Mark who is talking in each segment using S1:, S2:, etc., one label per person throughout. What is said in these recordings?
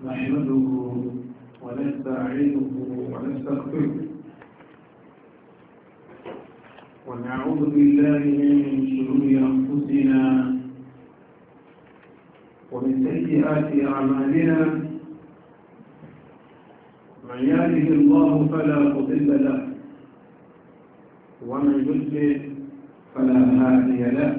S1: نحمده ونستعينه ونستغفره ونعوذ بالله من شرور أنفسنا ومن سيئات أعمالنا. من يهده الله فلا مضل له ومن يضلل فلا هادي له.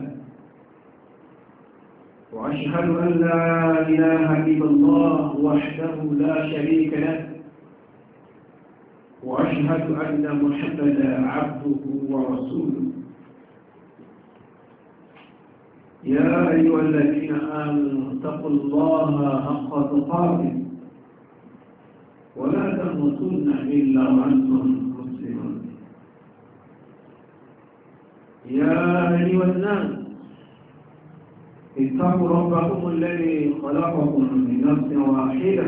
S1: وأشهد أن لا إله إلا الله وحده لا شريك له، وأشهد أن محمدا عبده ورسوله. يا أيها الذين آمنوا اتقوا الله حق تقاته ولا تموتن إلا وأنتم مسلمون. يا أيها الناس اتقوا ربكم الذي خلقكم من نفس واحدة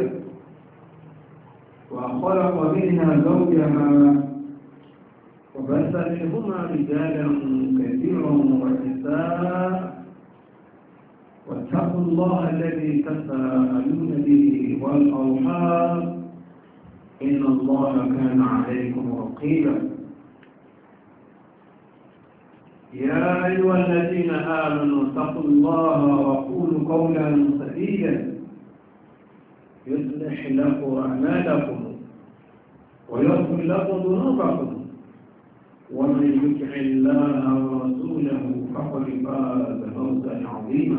S1: وخلق منها زوجها وبث منهما رجالا كثيرا ونساء، واتقوا الله الذي تساءلون به والأرحام إن الله كان عليكم رقيبا. يا أيها الذين آمنوا اتقوا الله وقولوا قولا سديدا يصلح لكم أعمالكم ويغفر لكم ذنوبكم، ومن يطع الله ورسوله فقد فاز فوزا عظيما.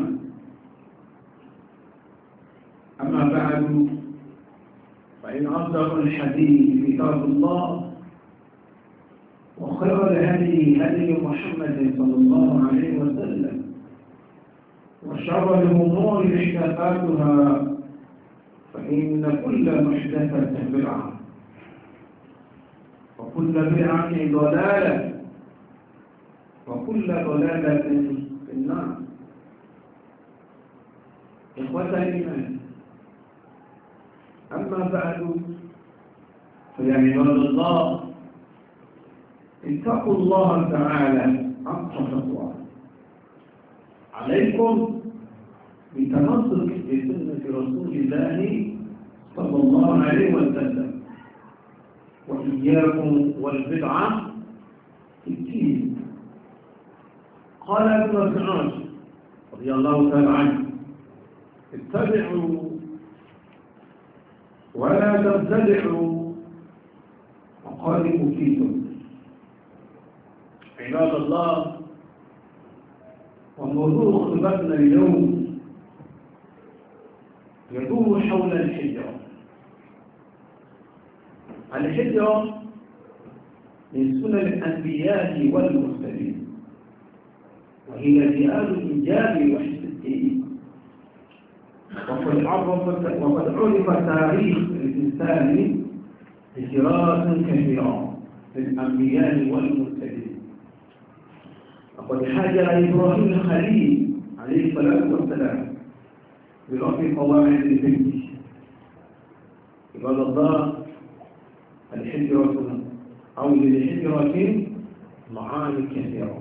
S1: أما بعد، فإن أصدق الحديث كتاب الله، وخير الهدي هدي محمد صلى الله عليه وسلم، وشر الأمور محدثاتها، فإن كل محدثة بدعة وكل بدعة ضلالة وكل ضلالة في النار. إخوة الإيمان، أما بعد، فيا عباد الله اتقوا الله تعالى حق تقواه. عليكم بتمسك بسنة رسول الله صلى الله عليه وسلم، وإياكم والبدعة في الدين. قال ابن مسعود رضي الله تعالى عنه: اتبعوا ولا تبتدعوا وقد أوتيتم. عباد الله، وموضوع خطبتنا اليوم يدور حول الهجرة. الهجرة من سنن الأنبياء والمرسلين، وهي زيادة الإنجاب وحفظ الدين. وقد عرف تاريخ الإنسان هجرات كثيرة للأنبياء والمرسلين. وقد هاجر إبراهيم الخليل عليه الصلاة والسلام برفع قواعد البيت. عباد الله، الهجرة أو للهجرة معاني كثيرة،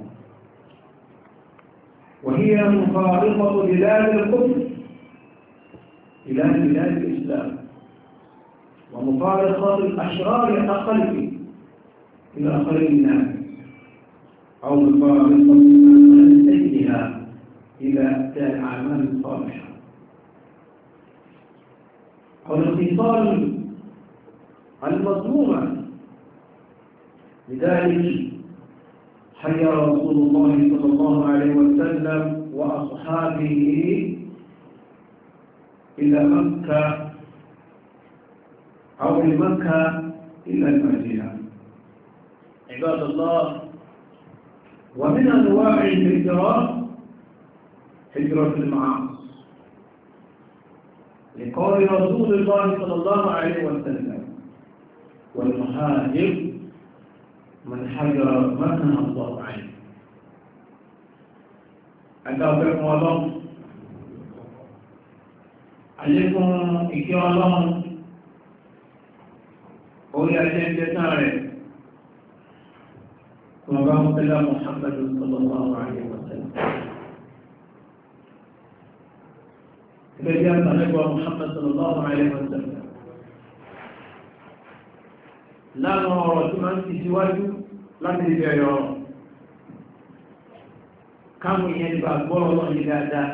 S1: وهي مفارقة بلاد الكفر إلى بلاد الإسلام، ومفارقة الأشرار الأقل إلى خير الناس، أو مفارقة سيئها إلى الأعمال الصالحة، أو الاتصال المضمومة. لذلك حيا رسول الله صلى الله عليه وسلم وأصحابه إلى مكة أو من مكة إلى المدينة. عباد الله، ومن أنواع الهجرة هجرة المعاصي، لقول رسول الله صلى الله عليه وسلم: والمهاجر من هجر ما نهى الله عنه. أتوقع الله عليكم إكرام الله أولي أجل وبارك الله محمد صلى الله عليه وسلم. gẹ́gẹ́ àtàlẹ́gbọ́ Muhammad sallallahu alaihi wa sallam lánà ọ̀rọ̀ tí máa ń ti síwájú láti ìbẹ̀rẹ̀ ọ̀rọ̀ káàmù ìyẹn nípa gbọ́rọ̀ náà yìí dáadáa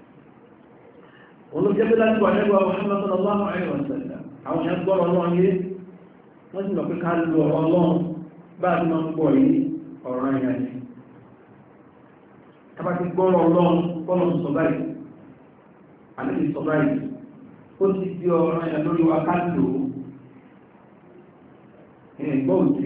S1: olóòjẹ́ láti wà nígbà Muhammad sallallahu alaihi wa sallam àwọn èèyàn gbọ́rọ̀ náà yé wọ́n sì mọ̀ pé ká lu ọ̀rọ̀ ọlọ́run bá a ti máa ń pọ̀ yìí ọ̀rọ̀ ìyá ni tábà ti gbọ́rọ̀ ọlọ́run bọ́lọ̀ sọ báyìí àti sọ báyìí ó ti di ọ̀rọ̀ ìyá lórí wa ká lò ó ẹ̀gbọ́n òsì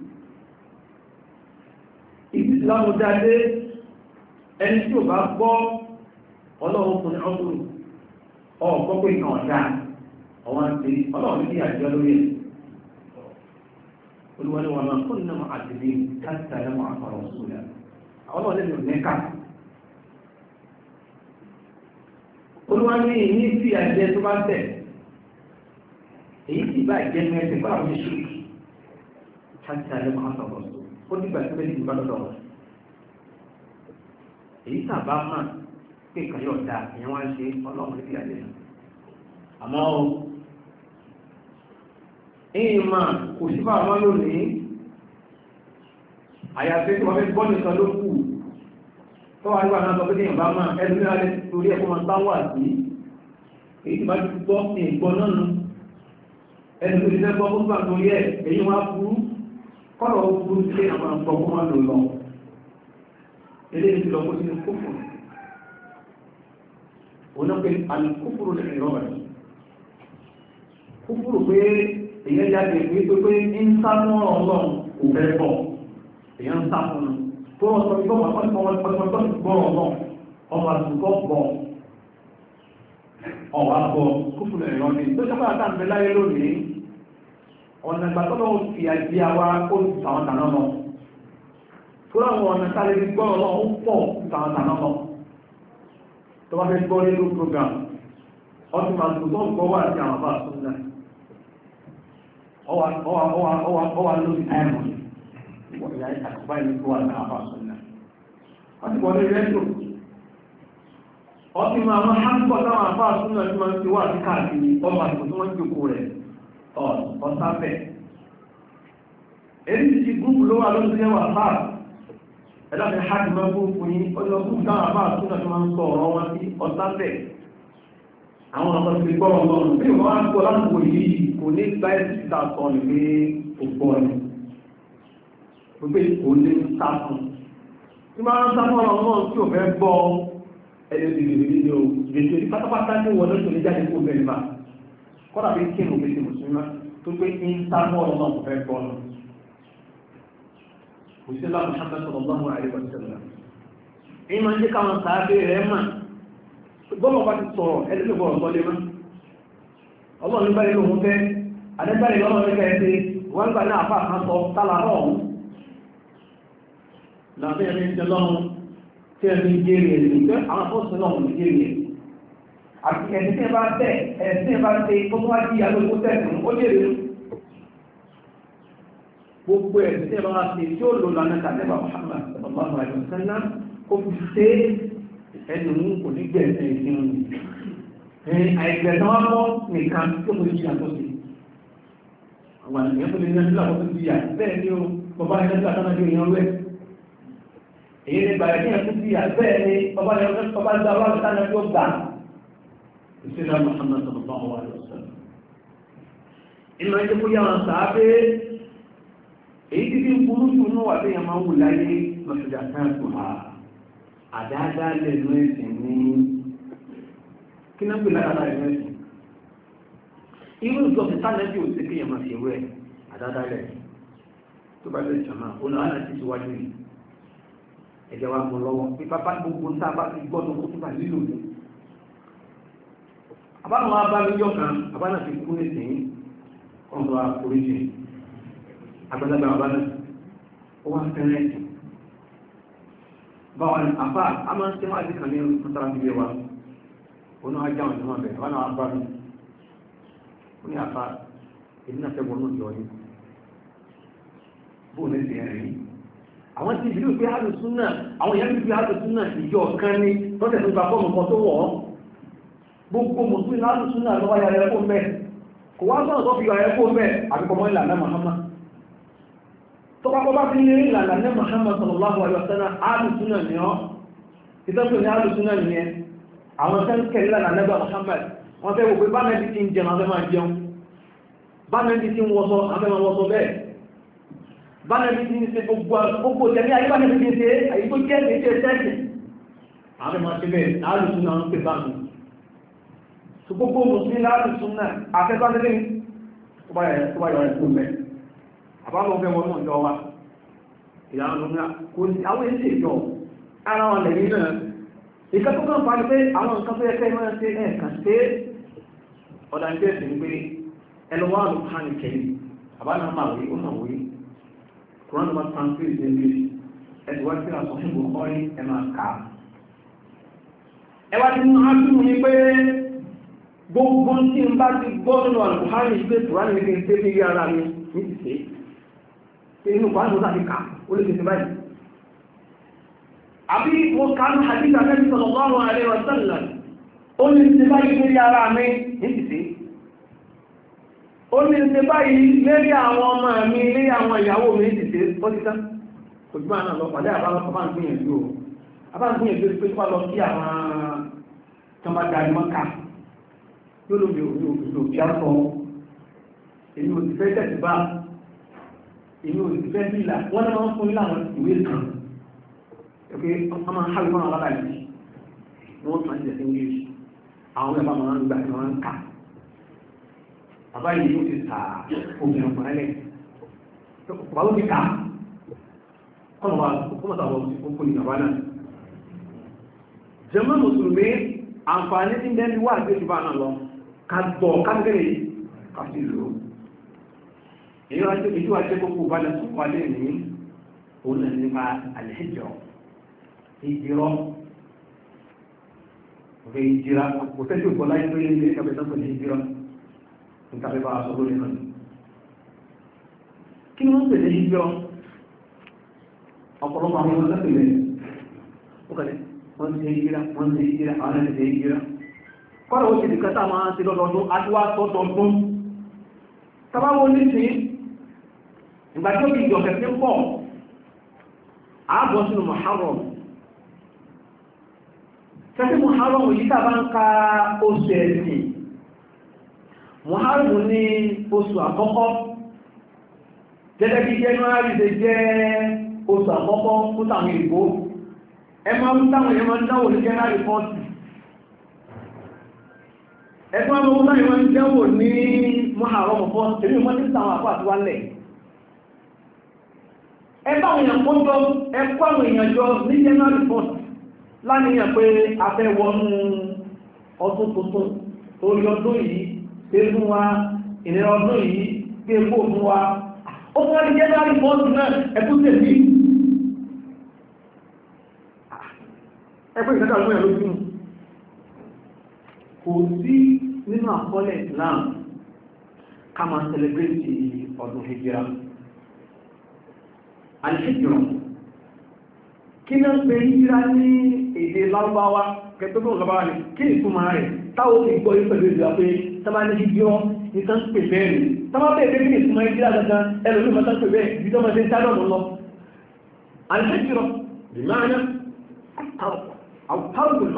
S1: ibi ìsìlámù dáadé ẹni tí ò bá gbọ́ ọlọ́run fún ní ọdún ọ̀gbọ́ pé ìkan ọ̀dá ọwọ́n àti ọlọ́run ní àjọ lórí ẹ̀ olúwọ́n ni wọ́n máa kó nínú àtìlẹ́ káàkiri àdámọ̀ àfàrọ̀ sólà ọlọ́run lè lò nẹ́ka olúwọ́n ní ní sí àjẹ tó bá tẹ̀ èyí sì bá ìjẹ́ mẹ́sẹ̀ fún àwọn ìṣòro káàkiri àdámọ̀ àfàrọ̀ sólà ó nígbà tí bẹ́ẹ̀ ti bá lọ́dọ̀ wọn èyí tàbá máa pé kan yóò dáa ìyẹn wá ń ṣe ọlọ́run ní ìyàlẹ́ náà àmọ́ ẹ̀yìn máa kò sí fún àwọn lónìí àyàfẹ́ tí wọ́n fẹ́ gbọ́ nìkan ló kù tó wà nígbà náà sọ pé kéèyàn bá máa ẹnu ní alẹ́ torí ẹ̀kọ́ máa táwà sí èyí tí bá ti gbọ́ ní ìgbọ́ náà nù ẹnu tó ti fẹ́ gbọ́ fún gbàgbọ́ yẹ èyí wá burú kọ́lọ̀ ó burú sí àwọn àgbọ̀ kó máa lò lọ eléyìí ti lọ kó sínú kófò onápe alukófòrò lè rọ rẹ kófòrò pé èyàn jáde pé ń sá mọ́ ọlọ́run kò fẹ́ bọ̀ èyàn ń sá fún un tó wọ́n sọ pé ọmọ gbọ́ ọlọ́run ọmọ àtúkọ́ bọ̀ ọ̀wá bọ̀ kófòrò lè rọ ní tó ṣe pàtàkì àmì láyé lónìí ọ̀nà ìgbàtọ́lọ́ fi àjí àwa ó ti àwọn tàná lọ tó láwọn ọ̀nà sáré gbọ́ ọlọ́run pọ̀ ti àwọn tàná lọ tó bá fẹ́ gbọ́ nínú program ọdún máa tó tó gbọ́ wà sí àwọn àbá àtúnná ọwà lórí àìmọ̀ ìwọ̀n àkùbá ìlú tó wà sí àwọn àbá àtúnná wọ́n ti bọ̀ ní rẹ́díò ọdún máa máa hánkọ̀ táwọn àbá àtúnná tí máa ń ti wà sí káàkiri ọmọ àtúntò tí wọ́n ń jòkó rẹ̀ ọ̀sáfẹ́ èyí ti gúúpù ló wà lórí ẹwà fáà ẹ̀dàfẹ́ hajj máa bú fún yí ọjọ́ fún káwọn àbá àtúnà tó máa ń sọ ọ̀rọ̀ wọn sí ọ̀sáfẹ́ àwọn ọ̀pọ̀ ti gbọ́ ọlọ́run bí wọ́n á gbọ́ láti wò yìí kò ní gba ẹ̀sì títà sọ ní pé òpó ẹni pé kò ní sá fún tí máa ń sá fún ọ̀rọ̀ náà tí ò fẹ́ gbọ́ ẹni ti lè rí ní o gbèsè ní pátápátá ní wọn lóṣù ní jáde kó bẹ̀rẹ̀ bá kọ́dà bí kí ni òfin mùsùlùmí tó pé ń sá fún ọ̀rọ̀ náà kò fẹ́ gbọ́ náà òṣèlá Muhammad sallallahu alaihi wa sallam èyí máa ń jẹ́ káwọn sàábé rẹ̀ mà gbọ́mọ̀ bá ti sọ̀rọ̀ ẹlẹ́gbẹ̀ bọ̀rọ̀ sọ́lé mọ́ ọlọ́run bá nínú òun fẹ́ adẹ́gbẹ̀rẹ̀ lọ́wọ́ ní kẹ́ẹ̀ẹ́ wọ́n gbà ní àfà kan sọ tálà ọ̀hún láti ẹni ń tẹ́lọ́run tí ẹni jẹ́rì ẹ̀sìn pé àwọn afọ́sùn náà ní jẹ́rì ẹ̀ àti ẹ̀sìn tí ẹ bá tẹ̀ ẹ̀sìn tí ẹ bá tẹ tó wá jí alógún tẹ̀sùn ó jẹ́rì gbogbo ẹ̀sìn tí ẹ bá ti tí ó lò lánà tàbíbà Muhammad sallallahu alaihi wasallam kó fi ṣe ẹnu mú kò ní gbẹ̀ẹ̀sẹ̀ ìsinmi àìgbẹ̀sẹ̀ wọn mọ́ nìkan tó mú ìjìyà tó sí àwọn ènìyàn tó lè ní ẹjọ́ àwọn tó ti yà bẹ́ẹ̀ ni ó bàbá ní ẹjọ́ àtàná bí èèyàn rẹ̀ èyí ni bàrẹ̀ ní ẹjọ́ ti yà bẹ́ẹ̀ ni bàbá ní ẹjọ́ tó bá gbà wà látàná bí ó gbà ìṣẹ́lẹ̀ Muhammad sallallahu alaihi wasallam ìmọ̀ ẹjọ́ kó yà wọn sàábé èyí tí bí ń burú jù ní wà tí yẹn máa ń wù láyé lọ́sọ̀dá káàkù ha àdáadáa lẹ́nu ẹ̀sìn ní kí náà pè lára lẹ́nu ẹ̀sìn irú ìjọba sálẹ́bí ò sí kí yẹn máa ṣe wẹ́ àdáadáa lẹ́nu tó bá lè jọ̀mọ́ òun náà láti síwájú yìí ẹ̀jẹ̀ wa mú lọ́wọ́ pé pápá gbogbo tá a bá ti gbọ́dọ̀ kó tó bá lílò ní àbáwọn abáwíjọ́ kan àbánà ti kú nísìnyí ọ̀dọ̀ àforíjì àgbàlagbà àbánà ó wá fẹ́rẹ́ ẹ̀sìn báwọn àfá a máa ń tẹ́ wájú kan ní mọ́sára bí wá ó náà já wọn ìwọ̀n bẹ̀rẹ̀ wọ́n náà bá mi ó ní àfá èdè náà fẹ́gbọ́n náà jọ ní bóò ní ti ẹ̀rìn àwọn tí ìbílú pé àdùsún náà àwọn èèyàn bí àdùsún náà ìjọ kan ní tọ́tẹ̀ tó gba fọ́ọ̀mù kan tó wọ̀ ọ́ gbogbo mùsùlùmí láti súnà lọ́wọ́ ya ẹ̀kọ́ mẹ́ kò wá sọ́nà tó fi ya ẹ̀kọ́ mẹ́ àbíkọmọ́ ìlànà Muhammad tó pápọ́ bá fi ní ìlànà Muhammad sallallahu alaihi wasallam alùsúnà ni ọ́ ìtọ́pẹ̀ ní alùsúnà ni ẹ àwọn tẹ́ǹkẹ̀ ìlànà nẹ́bà Muhammad wọ́n fẹ́ wò pé bá mẹ́bí ti ń jẹun afẹ́ máa jẹun bá mẹ́bí ti ń wọ́sọ afẹ́ máa wọ́sọ bẹ́ẹ̀ bá mẹ́bí ti ń ṣe gbogbo tẹ̀lé ayé bá mẹ́bí ti ń ṣe àyí tó jẹ́ ìṣe tẹ́ẹ̀kì afẹ́ máa ṣe bẹ́ẹ̀ alùsúnà ń pè bá mi tó gbogbo mùsùlùmí alùsúnà afẹ́ bá mẹ́bí tó bá yọ ẹ̀kú mẹ́ àbáwọn ọmọ ẹ̀wọ̀n náà jọ wa ìyàwó kò sí àwọn èsì ìjọ ara wọn lẹ́yìn náà ìkà tó kàn fàájú pé àwọn nǹkan tó yẹ kẹ́ máa ṣe ẹ̀ẹ̀kan ṣe ọ̀dà ń bẹ̀rẹ̀ sí pé ẹlọ́wọ́ àlùkánì kẹ́yìn àbáná máa wí ó náà wí kùránù máa translate ní english ẹ̀sùn wá sí àṣọ fún bùkọ́rí ẹ máa kà á. ẹ wá ti mú ápùmù ní pé gbogbo tí n bá ti gbọ́ nínú àlùkánì pé kùránù ní kí n ṣe bí ara mi ní ti ṣe inú kùránù tó ti kà ó lè ṣe báyìí àbí mo kàánù hadith Ànábì sallallahu alaihi wasallam ó ní ṣe báyìí lérí ara mi nítìsí ó ní ṣe báyìí lérí àwọn ọmọ mi lérí àwọn ìyàwó mi nítìsí ó ti tán kò jùmọ́ àná lọ pàdé àbá ń gbìyànjú pé wá lọ sí àwọn tọ́mbà darí mọ́ká yóò lóbi òjò kí á sọ èmi ò ti fẹ́ tẹ̀sí bá èmi ò ti fẹ́ bílà wọ́n náà máa ń fún ní àwọn ìwé kan okay ọmọ hàlù máa lábàá yìí wọ́n tún àti ẹ̀sìn English àwọn ẹ̀bá máa ń gbà tí wọ́n ń kà bàbá yìí ó ti ta obìnrin ọkùnrin lẹ̀ bàbá ó ti kà kọ́nà wa kọ́nà tó àwọn òkú ní bàbá náà jàmá mùsùlùmí àǹfààní tí ń dẹ́ni wà àti ìjọba náà lọ ká gbọ́ kángẹ́rẹ́ ká sì lò èyí wá sí ìjọba jẹ́ kókó bá lọ sọ́kọ́ alẹ́ ní òun náà nípa àlẹ́jọ́ ìjírọ́ ọ̀fẹ́ ìjírá kò tẹ́jú ìkọlá ìlú ilé ẹgbẹ́ tó ní ìjírọ́ nítàbí bá aṣọ lórí náà kí wọ́n pè ní ìjírọ́ ọ̀pọ̀lọpọ̀ àwọn ọmọ lẹ́pẹ̀lẹ̀ ó kàlẹ̀ wọ́n ti ìjírá àwọn ẹni ti ìjírá kọ́rọ̀ ó ti dìkátà máa ti lọ́dọọdún àtiwá tọ́tọọdún tàbáwọ́ ní sí ìgbà tí ó fi ìjọ̀kẹ̀ tí ń pọ̀ ààbọ̀ sínú Muharram tẹ́sí Muharram yìí tàbá ń ka oṣù ẹ̀sìn Muharram ní oṣù àkọ́kọ́ gẹ́gẹ́ bí January ṣe jẹ́ oṣù àkọ́kọ́ fún tàwọn ìgbó ẹ máa ń táwọn èèyàn máa ń dáwò ní January 40 ẹgbẹ́ àwọn ọmọ náà máa ń dáwò ní Muharram 40 èmi mọ́ ní sàwọn àpá àti wálẹ̀ ẹgbẹ́ àwọn èèyàn kójọ ẹkọ́ àwọn èèyàn jọ ní January 4th láníyàn pé a fẹ́ wọnú ọdún tuntun orí ọdún yìí pé fún wa ìnira ọdún yìí pé kó fún wa ó fún wa ní January 4th náà ẹkú tẹ̀lé ẹgbẹ́ ìgbẹ́ta ọdún ẹ̀ lójú kò sí nínú àkọọ́lẹ̀ Islam ká máa celebrate ọdún Hijra alìṣẹ́jọ́ kí náà pé hijira ní èdè Lárúbáwá kẹtọ́ tó lọ́bàá ní kí ní túnmà rẹ̀ táwọn ti gbọ́ ìpẹ̀lú ìlú pé tàbá ní hijira ní tán pè bẹ́ẹ̀rẹ̀ tàbá bẹ́ẹ̀ bẹ́ẹ̀ ní túnmà hijira gangan ẹlòmí mọ́tán pè bẹ́ẹ̀ bí tó mọ́tán tálọ́mù lọ alìṣẹ́jọ́ bí máa ná àwùtárùkùn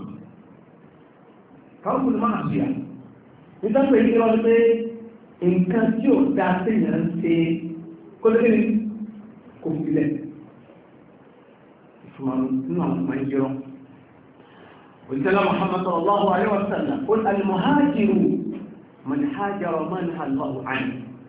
S1: máa sí à ní tán pè hijira ní pé nǹkan tí ò dá sí ìyàn ṣe kó lé kò sílẹ̀ ìfúnmọ̀lú nínú àwọn ọmọ ìjọ òṣìṣẹ́lá Muhammad sallallahu alaihi wa sallam qul al-muhajiru man hajara man Allahu anhu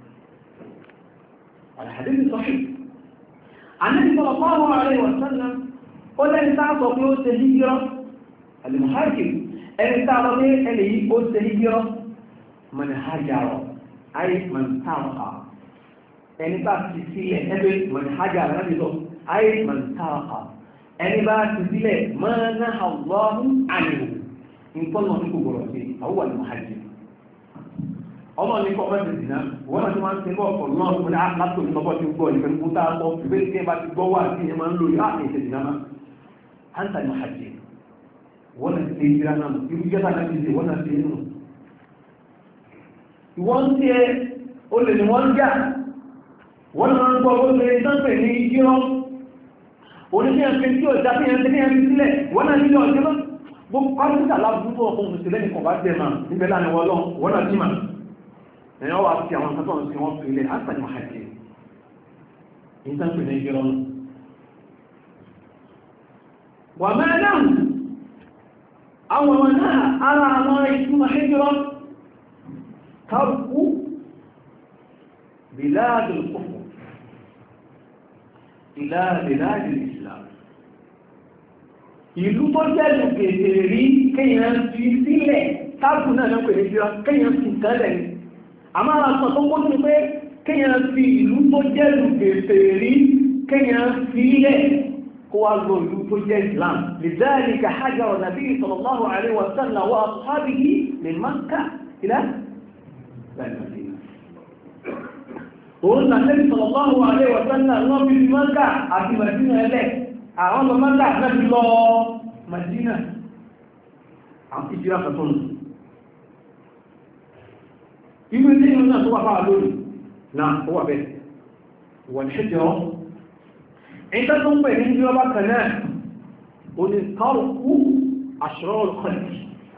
S1: al-hadith sahih Ànábì sallallahu alaihi wa sallam ó lẹ́ni tá sọ pé ó ṣe hijira al-muhajir ẹni tá lọ pé ẹni yìí ó ṣe hijira man hajara ay man taqa ẹni bá ti sílẹ̀ ẹgbẹ́ mọ̀nìhájà alábìsọ ayé mọ̀nìtàkà ẹni bá ti sílẹ̀ mọ́nà àwọ̀lọ́hún àyẹ̀wò nǹkan náà ní gbogbo ọ̀sẹ̀ àwọ̀ àlùmọ̀hájì ọmọ ní kọ́ ọmọ ti dìnnà wọ́n náà ti máa ń sin bọ́ ọ̀pọ̀ náà fún látò ní ọkọ̀ tí ó gbọ́ ìfẹ́ nípa tá a sọ ìfẹ́ tí ẹ bá ti gbọ́ wà sí ẹ máa ń lò yá èsè dìnnà máa ń tà àlùmọ̀hájì wọ́n náà ti ìjìra náà irú jẹ́ta náà ti ṣe wọ́n náà ti inú ìwọ́n tí ẹ o lè ní wọ́n jà wọ́n náà ń gbọ́ ó lè sánpẹ̀ ní ìjírọ́ oníṣẹ́ ẹ̀fẹ́ tí ó já sí ẹ̀fẹ́ sílẹ̀ wọ́n náà nílò ọjọ́ gbogbo kọ́sítà lábúrú ọkùnrin òṣèlú ẹnì kan bá jẹ́ máa níbẹ̀ láàrin wọ́n náà jí máa ẹ̀yàn wà sí àwọn akẹ́kọ̀ọ́ sí wọ́n fi ilẹ̀ àtàrí màájì ní sánpẹ̀ ní ìjírọ́ náà wà mẹ́rin àwọn ọmọ náà ara àwọn ìtumọ̀ hijira tarku biladul kufr ila biladil islam ìlú tó jẹ́ ìlú kèfèrí rí kéèyàn fi sílẹ̀ tarku náà náà pẹ̀lú hijira kéèyàn fi kẹ́lẹ̀ ní àmọ́ ara sọ tó kó ní pé kéèyàn fi ìlú tó jẹ́ ìlú kèfèrí rí kéèyàn fi ilẹ̀ هو الوجود الإسلام لذلك حجر النبي صلى الله عليه وسلم وأصحابه من مكة إلى المدينة قلنا النبي صلى الله عليه وسلم نبي في مكة أتي مدينة إليه أعلم مكة نبي الله مدينة عم تجرى فتون يقول لي الناس هو فعلون نعم هو بيت والحجرة ìtẹ́ tó ń pè ní ìjọba kanáà o ní tárùkú àṣírọ́ olùkọ́lì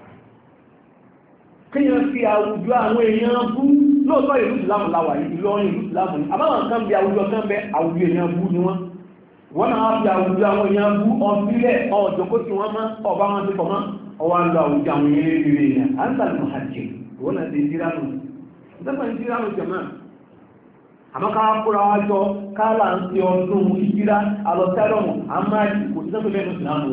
S1: kíyàn fi àwùjọ àwọn èèyàn bú lóòtọ́ ìlú ìsìlámù láwà ìlọrin ìlú ìsìlámù ní àbáwọn kan bí àwùjọ kan bẹ àwùjọ èèyàn bú ni wọ́n náà fi àwùjọ àwọn èèyàn bú ọ̀fílẹ̀ ọ̀jọ̀kó tí wọ́n mọ́ ọba wọn tó fọmọ́ ọwá ń lọ àwùjọ àwọn èèyàn àmọ́ ká kúra wá jọ káàlà ń fi ọdún ìjírá alọ́tẹ́rọ̀mù àmáàjì kò sí tẹ́tọ̀ lẹ́nu ìsìlámù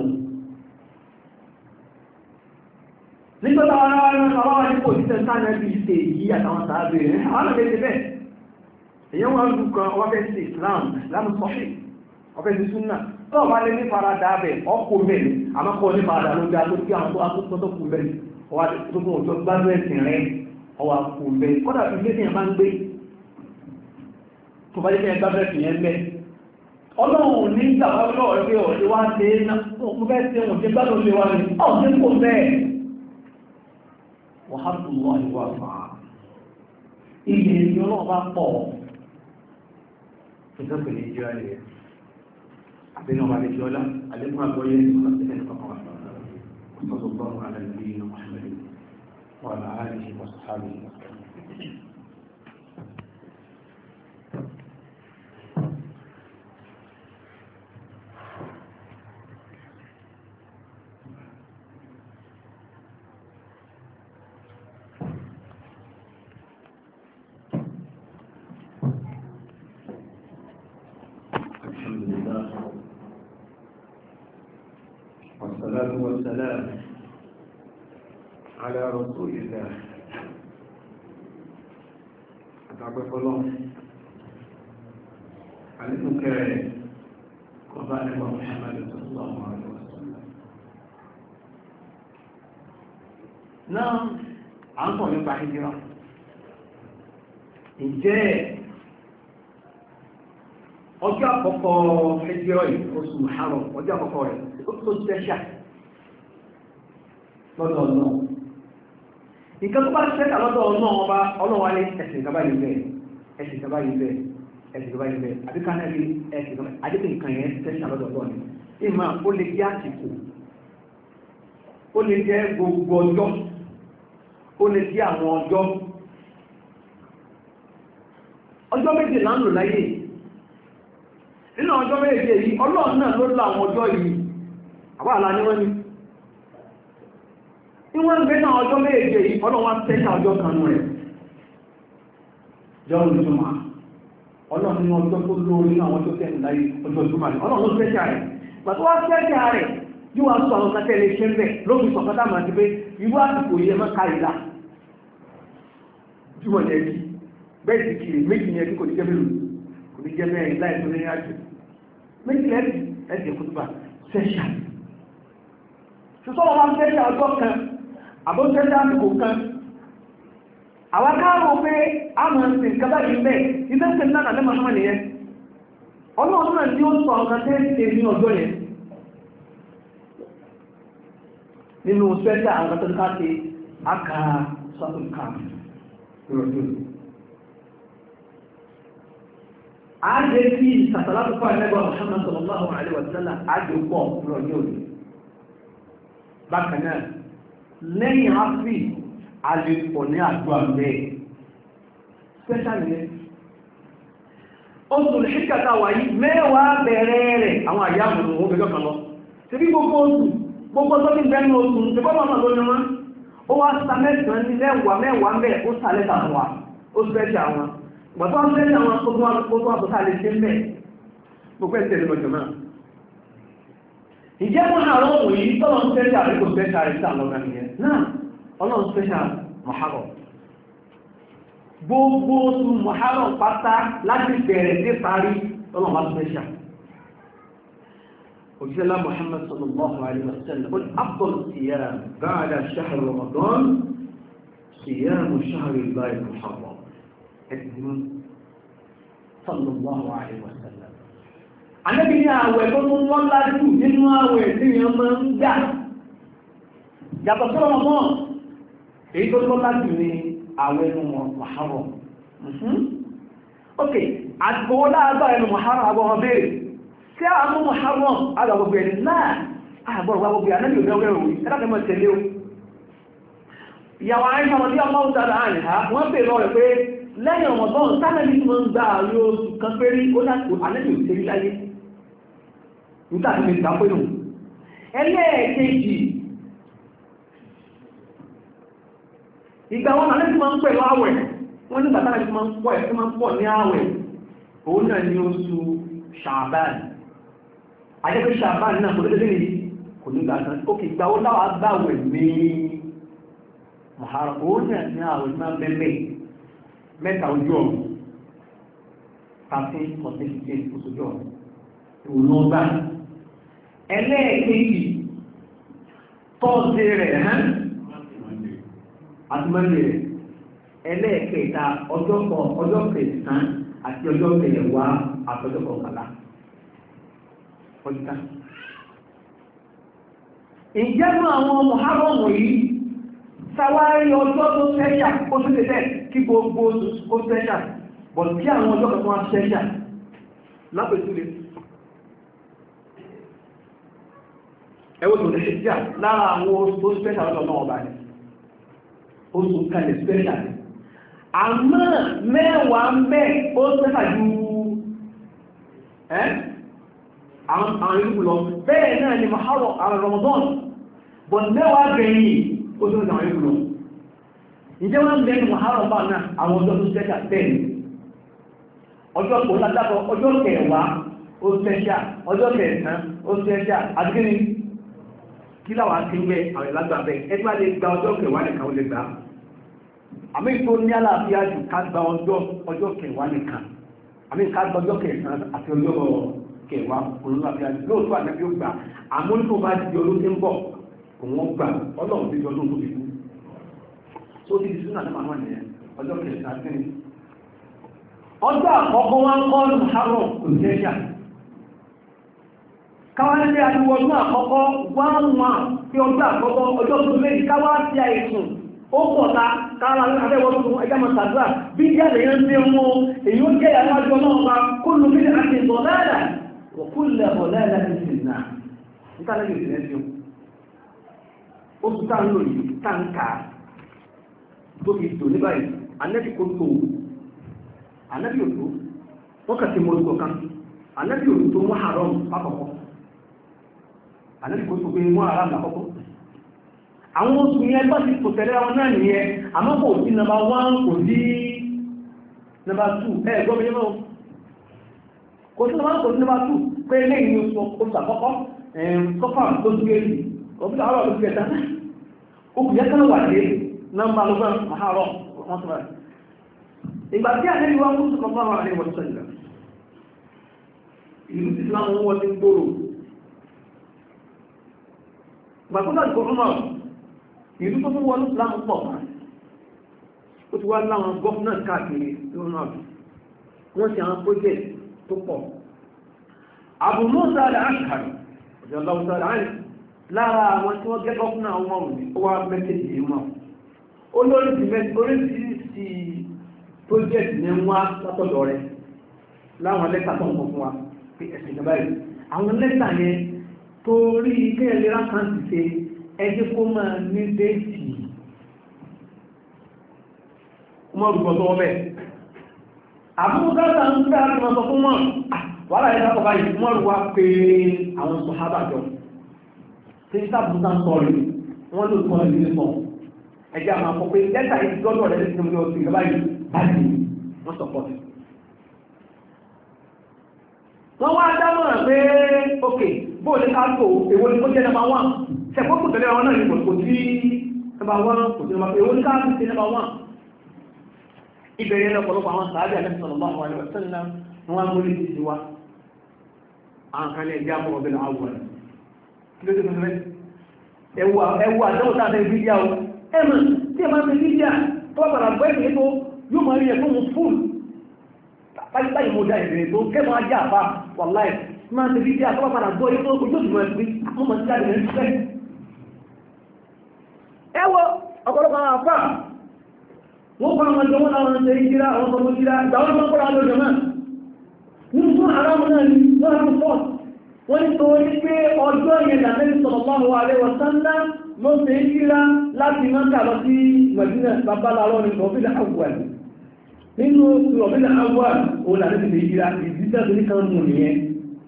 S1: nígbàtà ara àwọn ní kò sí tẹ́tà nẹ́bí ìṣe yìí àtàwọn sàábẹ̀ rẹ̀ àwọn àmì ẹ̀ṣẹ̀ bẹ́ẹ̀ èyàn wọn lù kan ọwọ́ fẹ́ sí Islam sọ́fì ọfẹ́ sí súnà tó ọba lé ní farada bẹ̀ ọkọ̀ bẹ́ẹ̀ àmọ́ kọ́ ní farada ló dá tó kí àwọn tó akókò tó kù bẹ́ẹ̀ ọwọ́ tó kún òjò gbádùn ẹ̀sìn rẹ̀ ọwọ́ kù bẹ́ẹ̀ kọ́dà fi gbé tó bá jẹ́ ẹgbẹ́ bẹ́ẹ̀ fi yẹn lẹ́ ọlọ́run ní ìgbàwọ́ lọ́wọ́ pé ọ̀dẹ́ wá ṣe é náà mo fẹ́ ṣe wọ́n ṣe gbádùn lé wa ní ọ̀dẹ́ kò bẹ́ẹ̀ wọ́n á tún wọ́n ìwà fà á ilé ìlú ọlọ́run bá pọ̀ ìjọ pẹ̀lú ìjọ ayẹ àbẹ́nà ọba lè jọlá àlékún àgbọ́yé ìsọ̀rọ̀ sí ẹni kankan wà وصلى الله على نبينا محمد وعلى آله وصحبه وسلم والصلاة والسلام على رسول الله أتعبد الله عليكم كريم قضاء محمد صلى الله عليه وسلم نعم عنكم يبقى حجرة ìjẹ́ ọjọ́ àkọ́kọ́ ẹjọ́ yìí oṣù Muharram ọjọ́ àkọ́kọ́ rẹ̀ ó tó ṣẹ́ṣà lọ́dọ̀ ọ̀nà nǹkan tó bá ṣẹ́ṣà lọ́dọ̀ ọ̀nà ọba ọlọ́wà ní ẹ̀sìn ìjọba yìí bẹ́ẹ̀ ẹ̀sìn ìjọba yìí bẹ́ẹ̀ ẹ̀sìn ìjọba yìí bẹ́ẹ̀ àbíká náà rí ẹ̀sìn ìjọba àdéhùn nǹkan yẹn ṣẹ́ṣà lọ́dọ̀ ọ̀nà ni ìmọ̀ ó lè jẹ́ àsìkò ó lè jẹ́ gbogbo ọjọ́ ó lè jẹ́ àwọn ọjọ́ méje là ń lò láyé nínú ọjọ́ méje yìí ọlọ́run náà ló lọ àwọn ọjọ́ yìí àwọ́àlá ní wọ́n ní wọ́n ń gbé náà ọjọ́ méje yìí ọlọ́run wá tẹ́ta ọjọ́ kan rẹ̀ jọ olùjọmọ̀ ọlọ́run ní ọjọ́ tó lórí àwọn ọjọ́ tẹ́nu láyé ọjọ́ ìjọmọ̀ rẹ̀ ọlọ́run ló tẹ́ta rẹ̀ pàtó wá tẹ́ta rẹ̀ yóò wá sọ àwọn kátẹ́lẹ̀ iṣẹ́ bẹ̀ lórí sọ̀kọ́tà máa ti pé irú àsìkò yẹ mọ́ káyìlá jùmọ̀ yẹn kí bẹ́ẹ̀ sì kiri méjì yẹn kí kò ní jẹ́ mélòó kò ní jẹ́ mẹ́rin láì tó ní àjò méjì lẹ́sì ẹ̀sìn kútùbà sẹ́ṣà ṣùgbọ́n wọn sẹ́ṣà ọjọ́ kan àbó sẹ́ṣà àsìkò kan àwọn káàrọ̀ pé a máa ń sin kábà yìí bẹ́ẹ̀ ilé ṣe náà lẹ́mọ̀ náà nìyẹn ọlọ́run náà tí ó sọ ọ̀gá tẹ́ ṣe ní ọjọ́ yẹn nínú sẹ́jà àwọn katolika ti aka sọ́tún kan lọ́dún. Àjẹ́ sí sàtàlátù fún àlẹ́gbà Muhammad sallallahu alaihi wa sallam àjẹ́ pọ̀ lọ́dún òní. Bákan náà, lẹ́yìn áfí àlèpọ̀ ní àdúrà mẹ́ẹ̀. Special ni oṣù ìṣíkàtà wáyé mẹ́wàá bẹ̀rẹ̀ rẹ̀ àwọn àyàmù òun bẹ̀rẹ̀ kan lọ. Ṣé bí gbogbo oṣù gbogbo tó ní bẹ́ẹ̀ ní oṣù ṣe bọ́lá náà lónìí wọn ó wá sa mẹ́sàn-án ní mẹ́wàá mẹ́ ó sàlẹ̀ tà wá ó sẹ́ṣẹ̀ àwọn gbàtọ́ sẹ́ṣẹ̀ àwọn tó tó àbúkà lè ṣe mẹ́ gbogbo ẹ̀sẹ̀ lè lọ́jọ́ náà. Ìjẹ́ mọ́ àwọn òun yìí tọ́lọ́ ń sẹ́ṣẹ̀ àríkò sẹ́ṣẹ̀ àríkà lọ́gbà nìyẹn náà ọlọ́run sẹ́ṣẹ̀ Muharram gbogbo oṣù Muharram pátá láti bẹ̀rẹ̀ dé parí ọlọ́run wá sẹ́ṣẹ̀. وجل الله محمد صلى الله عليه وسلم قل أفضل الصيام بعد شهر رمضان صيام شهر الله المحرم صلى الله عليه وسلم Ànábì ní àwẹ̀ tó tún lọ́lá jù nínú àwẹ̀ tí yẹn máa ń gbà yàtọ̀ sí Ramadan èyí tó lọ́lá jù ní àwẹ̀ ẹnu Muharram. Ok, àgbọ̀wọ́ láàbà ẹnu Muharram àgbọ̀wọ́ béèrè tí a mú Muharram agbàgbogbo ẹni náà àgbọ̀rọ̀ gbogbo ànábì òmìnira òwú ẹ̀láfẹ́ mọ́ tẹ̀lé o. Ìyàwó àìsàn ọmọdé ọmọ òtàrà àìhá wọ́n pè lọ rẹ̀ pé lẹ́yìn Ramadan sánàbí tí wọ́n ń gba àrí oṣù kan péré ó láti ànábì òtẹ́rí láyé nígbà tí mi gbà pé nù. Ẹlẹ́ẹ̀kejì ìgbà wọn ànábì máa ń pẹ̀lú àwẹ̀ wọ́n nígbà tánàbí máa ń pọ̀ ní àwẹ̀ òun náà ní oṣù Ṣàbán ajẹ́pẹ́ Ṣàbán náà kò lóde ní kò ní gbà tán ókè ìgbà ó láwà gbàwẹ̀ ní Muharram ó náà ní àwẹ̀ máa bẹ́ẹ̀ mẹ́ta ojú ọ̀run 13 14 15 oṣù ọjọ́ ìwòlọ́gbà ẹlẹ́ẹ̀kejì tọ́ọ̀sì rẹ̀ àti mọ́lẹ̀ rẹ̀ ẹlẹ́ẹ̀kẹta ọjọ́ kẹsàn-án àti ọjọ́ kẹwàá àtọ́jọ́ kọkànlá ọjọ́. Ìjẹ́nu àwọn Muharram yìí sáwárí ọjọ́ tó ṣẹ́ṣà ó tó tẹ́lẹ̀ kí gbogbo ó ṣẹ́ṣà bọ̀ tí àwọn ọjọ́ kan wá ṣẹ́ṣà lápẹ̀túlẹ̀. Ẹwọ́ tó lẹ́ṣẹ́ jà lára àwọn tó ṣẹ́ṣà lọ́dọ̀ náà ọba ni oṣù kalẹ̀ ṣẹ́ṣà ni. Àmọ́ mẹ́wàá mẹ́ ó ṣẹ́ṣà ju àwọn ìlú lọ bẹ́ẹ̀ náà ni Muharram àwọn Ramadan bọ̀ mẹ́wàá gẹ̀yìn ó tó àwọn ìlú lọ. Ìjẹ́ wọ́n bẹ̀rẹ̀ ní Muharram bá náà àwọn ọjọ́ tó ṣẹ́ṣà bẹ́ẹ̀ ni ọjọ́ kò látàkọ ọjọ́ kẹwàá ó ṣẹ́ṣà ọjọ́ kẹsàn-án ó ṣẹ́ṣà àdúgbìnrin kí láwàá ti ń gbẹ àwọn ìlágbà bẹ́ẹ̀ ẹgbẹ́ lè gba ọjọ́ kẹwàá nìkan ó lè gbà àmì tó ní àlàáfíà jù ká gba ọjọ́ kẹwàá nìkan àmì ká gba ọjọ́ kẹsàn-án àti ọjọ́ kẹwàá olùlàfíà lóòótọ́ àti ó gbà àmọ́ tó bá di ọdún tí ń bọ̀ òun ó gbà ọlọ́run ti di ọdún tó fi kú tó ti di sínú àti màmá nìyẹn ọjọ́ kẹsàn-án sí ni. ọjọ́ àkọ́kọ́ wá ń kọ́ ní Muharram kò ní ẹ̀ṣà káwọn ilé ariwo ọdún àkọ́kọ́ wá ń wà pé ọjọ́ àkọ́kọ́ ọjọ́ tó lé káwá sí àìsùn ó pọ̀ ta kára abẹ́wọ́ fún ẹjá mọ̀ sàdúrà bí díẹ̀ lè yẹn ń dé mú èyí ó jẹ́ àwájọ náà pa kó ló bí àti ìbọ̀láàdà وكل ضلالة في النار انت لا يمكن ان يكون اوسطان لوري تانكا دوكي تو ني باي النبي كنتو النبي يوتو وكاتي مولكو كان النبي يوتو محرم àkọ́kọ́ النبي كنتو بي محرم àkọ́kọ́ àwọn oṣù yẹn bá ti kò tẹ̀lé àwọn náà nìyẹn àmọ́ kò sí number 1 kò sí number 2 gbọ́ mi mọ́ kò sí lọ́wọ́ kò sí lọ́wọ́ tù pé lẹ́yìn ní oṣù àkọ́kọ́ sọ́fà tó dúró èyí òbí àwọn ọ̀rọ̀ ìgbẹ̀ta okùn yẹ́ kánà wà lé nọ́mbà lọ́gbọ́n àárọ̀ wọ́n sọ́rọ̀ ìgbà tí àdébí wá mú sọ́kọ̀ fáwọn àrẹ wọ́n sọ́rọ̀ ìlú ti láwọn owó ti ń gbòòrò gbàgbọ́n láti kọ́ fún ìlú tó fún wọn ní ìsìlámù pọ̀ ó ti wá láwọn gọ́fúnà káàkiri wọ́n ti àwọn project tó pọ̀. Abu Musa al-Ash'ari radiyallahu ta'ala anhu lára àwọn tí wọ́n gẹ́gọ́ fún àwọn ọmọ òní ó wá mẹ́tẹ̀ẹ̀dì yìí mọ́ oríṣiríṣi project ní wá látọ̀dọ̀ rẹ̀ láwọn lẹ́tà tó ń kọ fún wa pé ẹ̀sìn ìjọba yìí àwọn lẹ́tà yẹn torí kéèyàn lè rákàntì ṣe ẹjẹ́ kó máa ní déètì mọ́ rúgbọ́ tó wọ́n bẹ́ẹ̀ àbúgbàtà ń gbá àti máa sọ fún wọn wàhálà ẹ̀dá kọ̀ báyìí mọ́ rúwá pé àwọn sọ̀hábà jọ tí ń sábùtà ń sọ̀rọ̀ wọ́n ló kọ́ ìlú sọ ẹjẹ́ àmà kọ pé lẹ́tà yìí gbọ́dọ̀ rẹ̀ lẹ́sìn ìjọba ìjọba yìí báyìí wọ́n sọ̀pọ̀tì wọ́n wá dámọ̀ràn pé ókè bóòlé ká tó èwo ni ó jẹ́ nọ́mbà 1 ṣẹ̀kọ́kù tẹ̀lé àwọn náà ní kò sí nọ́mbà 1 kò sí nọ́mbà 2 èwo ni ká sí nọ́mbà 1 ìbẹ̀rẹ̀ lọ́pọ̀lọpọ̀ àwọn sàábì Ànábì sallallahu alaihi wasallam wọ́n wá mórí ti wá àwọn kan lè já mọ́ ọ̀bẹ̀lẹ̀ àwọn kí ló dé fún mẹ́ ẹwù àdánwò tá a fẹ́ fídíà o ẹ̀mọ̀ tí a máa fẹ́ fídíà tó wà padà gbọ́ ìpínlẹ̀ tó yóò máa rí ẹ̀fọ́ mu fúl báyìí mo dá ìbẹ̀rẹ̀ tó kẹ́ máa já àbá wàláì máa fẹ́ fídíà tó wà padà gbọ́ ìpínlẹ̀ tó ojú ìmọ̀ ẹ̀fí wọ́n máa ti jáde rẹ̀ fẹ́ ẹwọ ọ̀pọ̀lọpọ̀ àwọn àfà wọ́n kọ́ àwọn ọjọ́ wọn láwọn ṣe ìjírá àwọn ọmọ ìjírá ìgbàwọ́n mọ́ kọ́ra lójọ náà nínú fún àrámù náà ní lọ́rùn fọ́ wọ́n ní tó ní pé ọjọ́ yẹn Ànábì sallallahu alaihi wasallam ló ṣe ìjírá láti Mákà lọ sí Mẹdínà babaláwọ́ ní Rabiul Awwal nínú Rabiul Awwal òun làdé ti ṣe ìjírá ìdíjà tó ní kan mú nìyẹn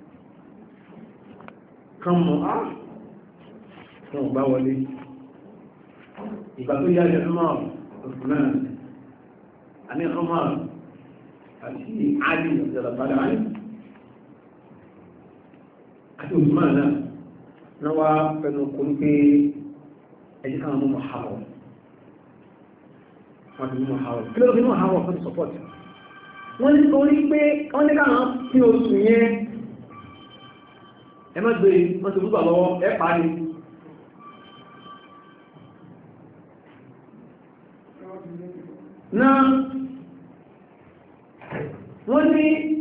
S1: kan mọ̀ á wọn ò bá wọlé ìgbà tó yá jẹ́ náà Uthman àní Umar àti Ali ìjọba àní àti Uthman náà wá pẹ̀lú kún pé ẹjí káwọn mú Muharram wọ́n ti mú Muharram kí ló fi mú Muharram fún support wọ́n ní torí pé wọ́n ní káwọn tí oṣù yẹn ẹ má gbé wọ́n ti rúgbà lọ́wọ́ ẹ parí náà wọ́n ní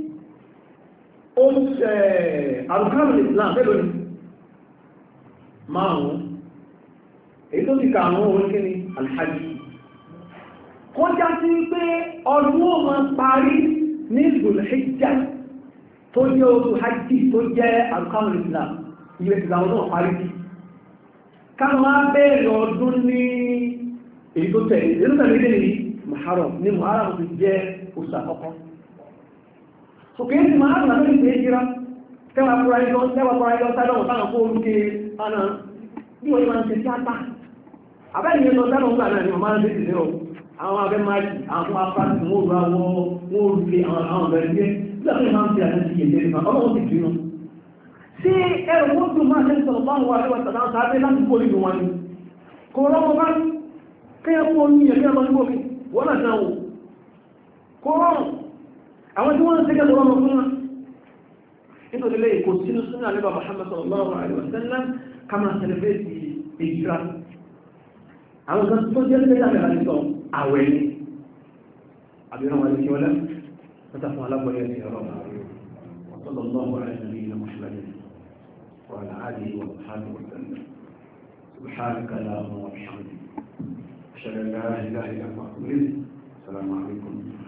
S1: àrùkánù Islam mélòó ni márùn-ún èyí tó ti ka àwọn oníkíní alhaji kó já sí pé ọdún ó máa parí ní Dhul-Hijjah tó jẹ́ oṣù hajji tó jẹ́ àrùkánù Islam ìwé ti àwọn náà parí sí káwọn á bẹ̀rẹ̀ ọdún ní èyí tó tẹ̀lé èyí tó tẹ̀lé ní Muharram ní Muharram ti jẹ́ oṣù àkọ́kọ́ sókè ní Muharram náà ní ìjírá tẹ́wà kúrò ayọ́ sádọ̀wọ̀ sáwọn kó orúkẹ ọ̀nà bí wọ́n máa ń ṣe tíátà àbẹ́yìn lọ sádọ̀wọ̀ gbà náà ni wọ́n máa ń tẹ́sì lẹ́ọ̀ àwọn abẹ́ máa jì àwọn afásitì wọ́n rú àwọn wọ́n orúkẹ àwọn ọ̀bẹ̀rẹ̀ jẹ́ bí wọ́n máa ń fi àtẹ́sì yẹ̀ lẹ́nu ọlọ́wọ́ ti bínú sí ẹrù wọ́n tún máa tẹ́sì sọ̀rọ̀ báwọn wà lẹ́wọ̀ sàdáwọn sábẹ́ láti kó nínú wọn ni kò rọ́mọ bá kẹ́yẹ́ kó ní ẹ̀kẹ́ lọ nígbò mi wọ́n náà dáwò kò rọrùn àwọn tí wọ́n ń tẹ́kẹ́ lọ́rọ̀ fún wọn nítorí lè kò sínú súnà nígbà Muhammad sallallahu alaihi wasallam kama celebrate ìjírá àwọn kan tó jẹ́ lẹ́gbẹ̀ẹ́ àmì àti sọ àwẹ̀ ní àbíràn wà ní kí wọ́n lẹ́ mẹ́ta fún alágbọ̀lẹ́ ní ọ̀rọ̀ sallallahu alaihi wasallam wa ala alihi wa sahbihi wa sallam subhanaka allahumma wa bihamdika ashhadu an la ilaha illa anta astaghfiruka wa atubu ilayk assalamu alaikum